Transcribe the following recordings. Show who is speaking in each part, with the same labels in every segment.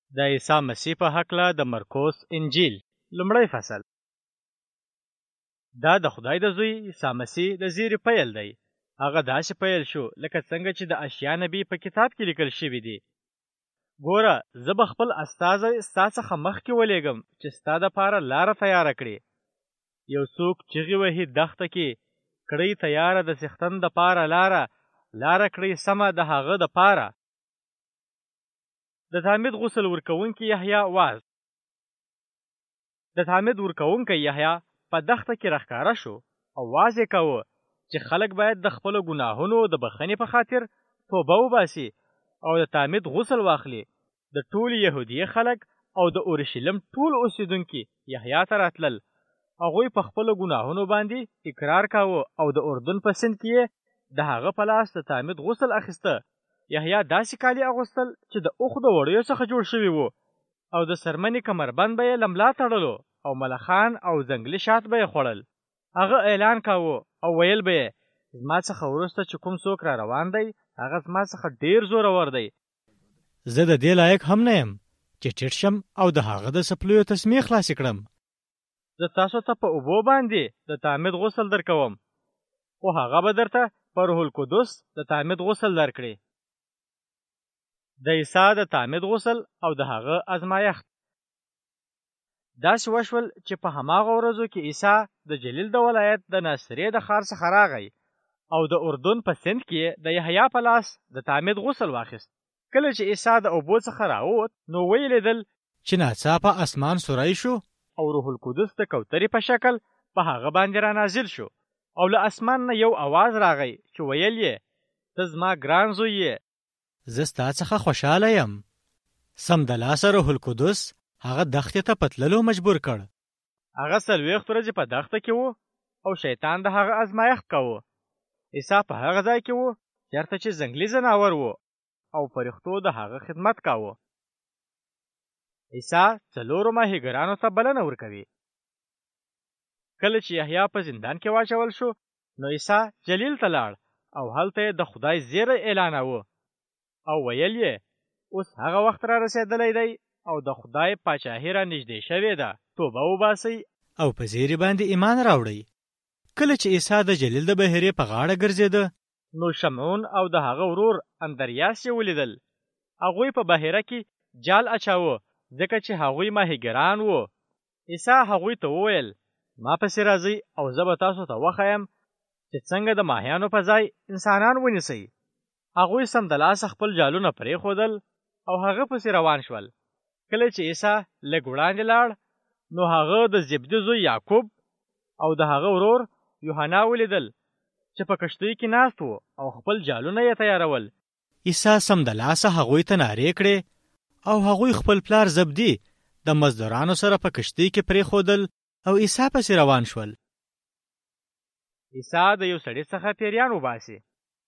Speaker 1: د عیسی مسیح په هکله د مرقس انجیل لومړی فصل. دا د خدای د زوی عیسی مسیح د زیري پیل دی. هغه داسې پیل شو لکه څنګه چې د اشعیا نبی په کتاب کې لیکل شوي دي. ګوره، زه به خپل استازی ستا څخه مخکې ولېږم چې ستا دپاره لاره تیاره کړي. یو څوک چغې وهي دښته کې، کړئ تیاره د څښتن دپاره لاره کړئ سمه د هغه دپاره. د تعمید غسل ورکوونکي یحیی واز. د تعمید ورکوونکی یحیی په دښته کې راښکاره شو او واز یې کوه چې خلک باید د خپلو ګناهونو د بخښنې په خاطر توبه وباسي او د تعمید غسل واخلي. د ټولې یهودیې خلک او د اورشلیم ټول اوسیدونکي یحیی ته راتلل. هغوی په خپلو ګناهونو باندې اقرار کاوه او د اردن په سیند کې یې د هغه په لاس د تعمید غسل اخیسته. یحیی داسې کالي اغوستل چې د اوښ د وړیو څخه جوړ شوي وو او د څرمنې کمربند به یې له ملا تړلو او ملخان او ځنګلي شات به یې خوړل. هغه اعلان کاوه او ویل به یې، زما څخه وروسته چې کوم څوک را روان دی هغه زما څخه ډیر زورور دی.
Speaker 2: زه د دې لایق هم نه یم چې ټیټ شم او د هغه د څپلیو تسمې خلاصې کړم.
Speaker 1: زه تاسو ته په اوبو باندې د تعمید غسل درکوم، خو هغه به درته په روح القدس د تعمید غسل درکړي. د عیسی د تعمید غسل او د هغه ازمایښت. داسې وشول چې په هماغه ورځو کې عیسی د جلیل د ولایت د ناصرې د ښار څخه راغی او د اردن په سیند کې د یحیی په لاس د تعمید غسل واخیست. کله چې عیسی د اوبو څخه راووت نو ویې لیدل
Speaker 2: چې ناڅاپه اسمان سوری شو
Speaker 1: او روح القدس د کوترې په شکل په هغه باندې را نازل شو او له اسمان نه یو اواز راغی چې ویل یې، ته زما ګران زوی یې،
Speaker 2: زه ستا څخه خوشحاله یم. سمدلاسه روح القدس هغه دښتې ته په تللو مجبور کړ.
Speaker 1: هغه 40 ورځې په دښته کې و او شیطان د هغه ازمایښت کوه. عیسی په هغه ځای کې و چېرته چې ځنګلي ځناور و او فرښتو د هغه خدمت کاوه. عیسی 4 ماهیګرانو ته بلنه ورکوي. کله چې یحیی په زندان کې واچول شو نو عیسی جلیل ته لاړ او هلته یې د خدای زیری اعلاناوه او ویل یې، اوس هغه وخت را رسېدلی دی او د خدای پاچاهي را نږدې شوې ده، توبه وباسئ
Speaker 2: او په زیري باندې ایمان راوړئ. کله چې عیسی د جلیل د بحیرې په غاړه ګرځېده
Speaker 1: نو شمعون او د هغه ورور اندریاس یې ولیدل. هغوی په بحیره کې جال اچاوه ځکه چې هغوی ماهیګران وو. عیسی هغوی ته وویل، ما پسې راځئ او زه به تاسو ته وښیم چې څنګه د ماهیانو په ځای انسانان ونیسئ. هغوی سمدلاسه خپل جالونه پرېښودل او هغه پسې روان شول. کله چې عیسی لږ وړاندې لاړ نو هغه د زبدي زوی یعقوب او د هغه ورور یوحنا ولیدل چې په کښتۍ کې ناست وو او خپل جالونه یې تیارول.
Speaker 2: عیسی سمدلاسه هغوی ته نارې کړې او هغوی خپل پلار زبدي د مزدورانو سره په کښتۍ کې پرېښودل او عیسی پسې روان شول.
Speaker 1: عیسی د یو سړي څخه پیریان وباسي.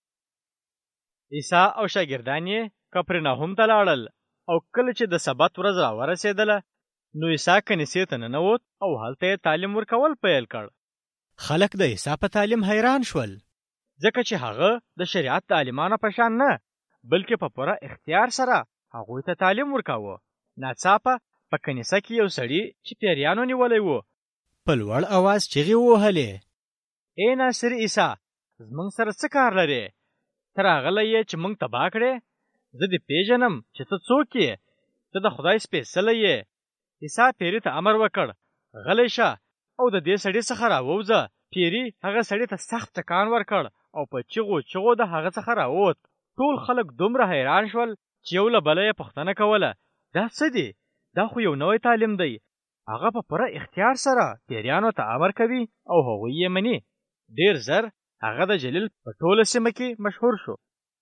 Speaker 1: عیسی او شاګردان یې کپرناهم ته لاړل او کله چې د سبت ورځ را ورسېدله نو عیسی کنیسې ته ننوت او هلته یې تعلیم ورکول پیل کړ.
Speaker 2: خلک د عیسی په تعلیم حیران شول
Speaker 1: ځکه چې هغه د شریعت د عالمانو په شان نه بلکې په پوره اختیار سره هغوی ته تعلیم ورکاوه. ناڅاپه په کنیسه کې یو سړي چې پیریانو نیولی و
Speaker 2: په لوړ اواز چغې ووهلې،
Speaker 1: ای ناصر عیسی، زموږ سره څه کار لرې؟ ته راغلی یې چې موږ تباه کړې؟ زه دې پیژنم چې ته څوک یې، ته د خدای سپېڅلی یې. عیسی پیري ته امر وکړ، غلی شه او د دې سړي څخه راووځه. پیري هغه سړي ته سخت ټکان ورکړ او په چغو د هغه څخه راووت. ټول خلک دومره حیران شول چې یو له بله یې پوښتنه کوله، دا څه دی؟ دا خو یو نوی تعلیم دی. هغه په پوره اختیار سره پیریانو ته امر کوي او هغوی یې مني. ډیر زر هغه د جلیل په ټوله سیمه کې مشهور شو.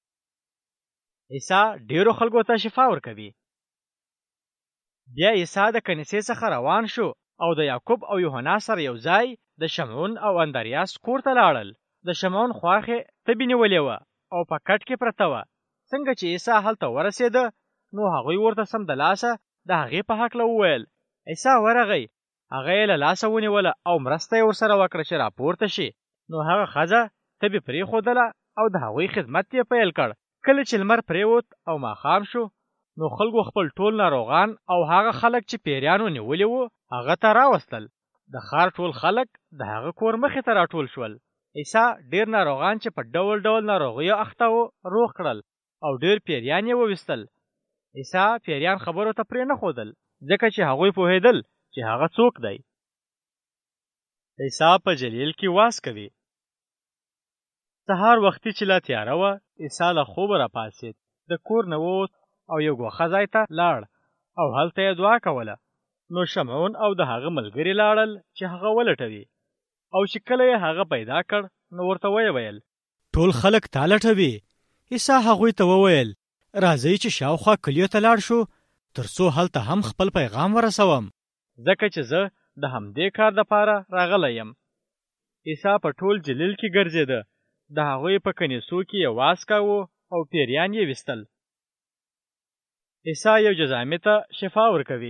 Speaker 1: عیسی ډیرو خلکو ته شفا ورکوي. بیا عیسی د کنیسې څخه روان شو او د یعقوب او یوحنا سره یو ځای د شمعون او اندریاس کور ته لاړل. د شمعون خواښې تبې نیولې وه او په کټ کې پرته وه. څنګه چې عیسی هلته ورسېده نو هغوی ورته سمدلاسه د هغې په هکله وویل. عیسی ورغی، هغه یې له لاسه ونیوله او مرسته یې ورسره وکړه چې راپورته شي. نو هغه ښځه تبې پرېښودله او د هغوی خدمت یې پیل کړ. کله چې لمر پرېوت او ماښام شو نو خلکو خپل ټول ناروغان او هغه خلک چې پیریانو نیولي وو هغه ته راوستل. د ښار ټول خلک د هغه کور مخې ته راټول شول. عیسی ډېر ناروغان چې په ډول ډول ناروغیو اخته وو روغ کړل او ډېر پیریان یې وویستل. عیسی پیریان خبرو ته پرې نه ښودل ځکه چې هغوی پوهېدل چې هغه څوک دی. عیسی په جلیل کې واز کوي. سهار وختي چې لا تیاره وه، عیسی له خوبه راپاڅېد، د کور نه ووت او یو ګوښه ځای ته لاړ او هلته یې دعا کوله. نو شمعون او د هغه ملګري لاړل چې هغه ولټوي، او چې کله یې هغه پیدا کړ نو ورته ویې ویل
Speaker 2: ټول خلک تا لټوي. عیسی هغوی ته وویل راځئ چې شاوخوا کلیو ته لاړ شو تر څو هلته هم خپل پیغام ورسوم،
Speaker 1: ځکه چې زه د همدې کار دپاره راغلی یم. عیسی په ټول جلیل کې ګرځېده، د هغوی په کنیسو کې یې واز کاوه او پیریان یې ویستل. عیسی یو جزامي ته شفا ورکوي.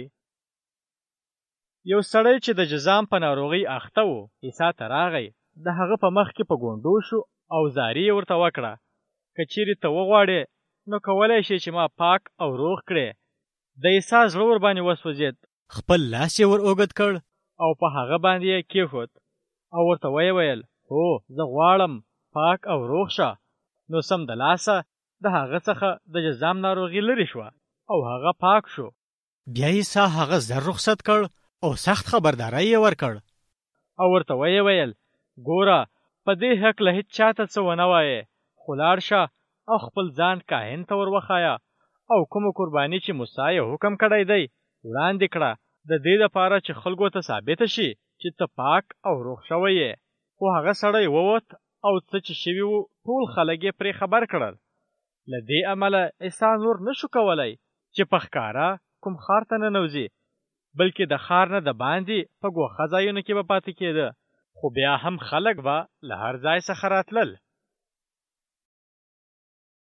Speaker 1: یو سړی چې د جزام په ناروغۍ اخته و عیسی ته راغی، د هغه په مخ کې په ګونډو شو او زاري یې ورته وکړه که چیرې ته وغواړې نو کولی شې چې ما پاک او روغ کړې. د عیسی زړه ورباندې وسوځېد،
Speaker 2: خپل لاس یې ور اوږد کړ
Speaker 1: او په هغه باندې یې کېښود او ورته ویې ویل هو زه غواړم پاک او روغ شه. نو سم د لاسه د هغه څخه د جزام ناروغي لرې شوه او هغه پاک شو.
Speaker 2: بیا عیسی هغه زر رخصت کړ او سخت خبرداری یې ورکړ
Speaker 1: او ورته ویې ویل ګوره په دې هکله هېڅ چاته څه ونه وایې، خو لاړ شه او خپل ځان کاهن ته ور وښایه او کومه قرباني چې موسی یې حکم کړی دی وړاندې کړه، د دې دپاره چې خلکو ته ثابته شي چې ته پاک او روغ شوی یې. خو هغه سړی ووت او څه چې شوي وو ټول خلک یې پرې خبر کړل. له دې امله عیسی نور نشو کولی چې په ښکاره کوم ښار ته ننوځي، بلکې د ښار نه د باندې په ګوښه ځایونو کې به پاتې کېده. خو بیا هم خلک به له هر ځای څخه راتلل.